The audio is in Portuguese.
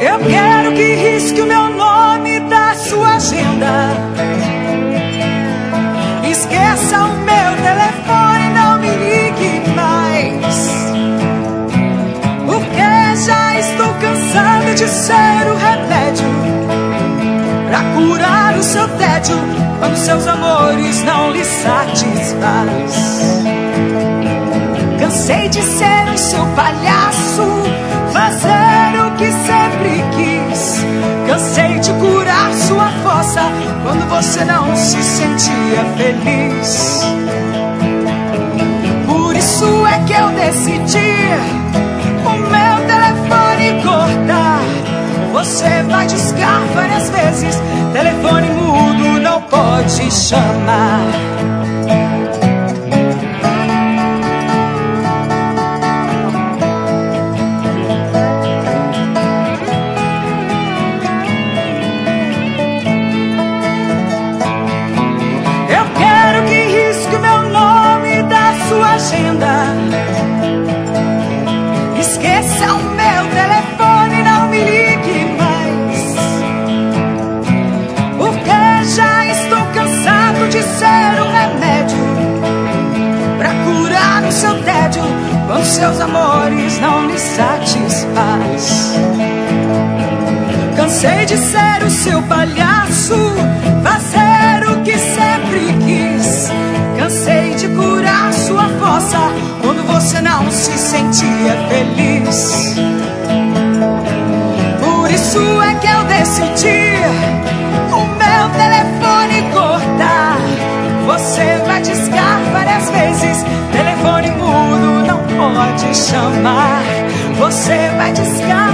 Eu quero que risque o meu nome da sua agenda. Esqueça o meu telefone, não me ligue mais, porque já estou cansado de ser o remédio pra curar o seu tédio quando seus amores não lhe satisfaz. Cansei de ser o seu palhaço, fazer o que sempre quis. Cansei de curar sua fossa quando você não se sentia feliz. Por isso é que eu decidi o meu telefone cortar. Você vai discar várias vezes, telefone mudo não pode chamar. Esqueça o meu telefone, não me ligue mais, porque já estou cansado de ser um remédio pra curar o seu tédio quando seus amores não lhe satisfaz. Cansei de ser o seu palhaço, fazer o que sempre quis. Cansei de curar sua fossa quando você não se sentia feliz. Por isso é que eu decidi o meu telefone cortar. Você vai discar várias vezes, telefone mudo não pode chamar. Você vai discar